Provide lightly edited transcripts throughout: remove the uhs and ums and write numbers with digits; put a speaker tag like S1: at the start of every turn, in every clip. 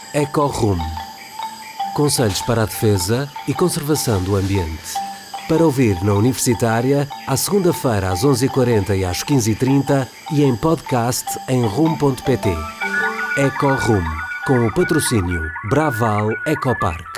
S1: EcoRum. Conselhos para a defesa e conservação do ambiente. Para ouvir na Universitária, à segunda-feira às 11h40 e às 15h30 e em podcast em rum.pt. EcoRum, com o patrocínio Braval Ecopark.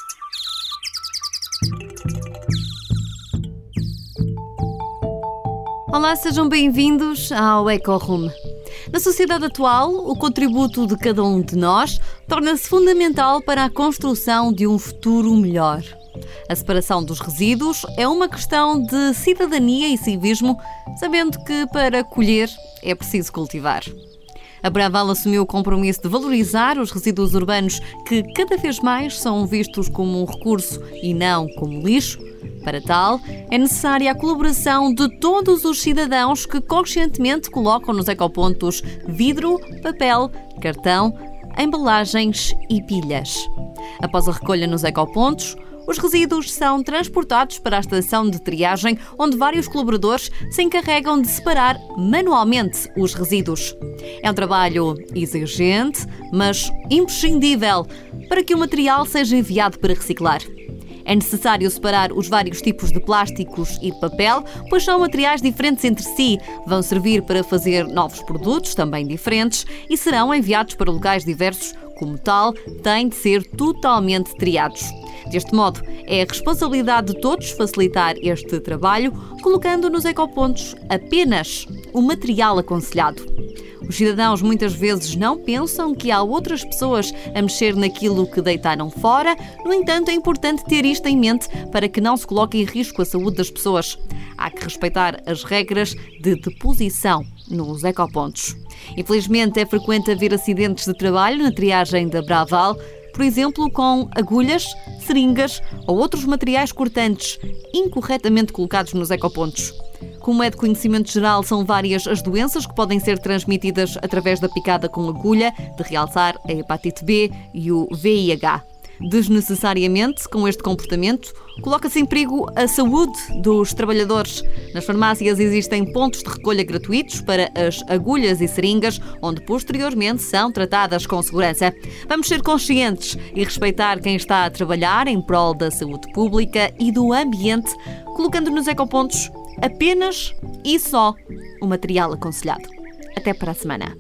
S2: Olá, sejam bem-vindos ao EcoRum. Na sociedade atual, o contributo de cada um de nós torna-se fundamental para a construção de um futuro melhor. A separação dos resíduos é uma questão de cidadania e civismo, sabendo que para colher é preciso cultivar. A Braval assumiu o compromisso de valorizar os resíduos urbanos que cada vez mais são vistos como um recurso e não como lixo. Para tal, é necessária a colaboração de todos os cidadãos que conscientemente colocam nos ecopontos vidro, papel, cartão, embalagens e pilhas. Após a recolha nos ecopontos, os resíduos são transportados para a estação de triagem, onde vários colaboradores se encarregam de separar manualmente os resíduos. É um trabalho exigente, mas imprescindível para que o material seja enviado para reciclar. É necessário separar os vários tipos de plásticos e de papel, pois são materiais diferentes entre si, vão servir para fazer novos produtos, também diferentes, e serão enviados para locais diversos. Como tal, têm de ser totalmente triados. Deste modo, é a responsabilidade de todos facilitar este trabalho, colocando nos ecopontos apenas o material aconselhado. Os cidadãos muitas vezes não pensam que há outras pessoas a mexer naquilo que deitaram fora. No entanto, é importante ter isto em mente para que não se coloque em risco a saúde das pessoas. Há que respeitar as regras de deposição nos ecopontos. Infelizmente, é frequente haver acidentes de trabalho na triagem da Braval, por exemplo, com agulhas, seringas ou outros materiais cortantes incorretamente colocados nos ecopontos. Como é de conhecimento geral, são várias as doenças que podem ser transmitidas através da picada com agulha, de realçar a hepatite B e o VIH. Desnecessariamente, com este comportamento, coloca-se em perigo a saúde dos trabalhadores. Nas farmácias existem pontos de recolha gratuitos para as agulhas e seringas, onde posteriormente são tratadas com segurança. Vamos ser conscientes e respeitar quem está a trabalhar em prol da saúde pública e do ambiente, colocando nos ecopontos apenas e só o material aconselhado. Até para a semana.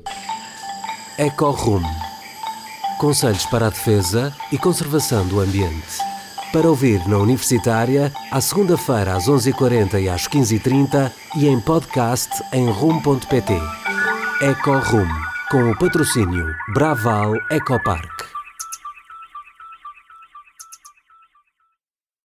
S1: EcoRum. Conselhos para a defesa e conservação do ambiente. Para ouvir na Universitária, à segunda-feira às 11h40 e às 15h30 e em podcast em rum.pt. EcoRum, com o patrocínio Braval Ecopark.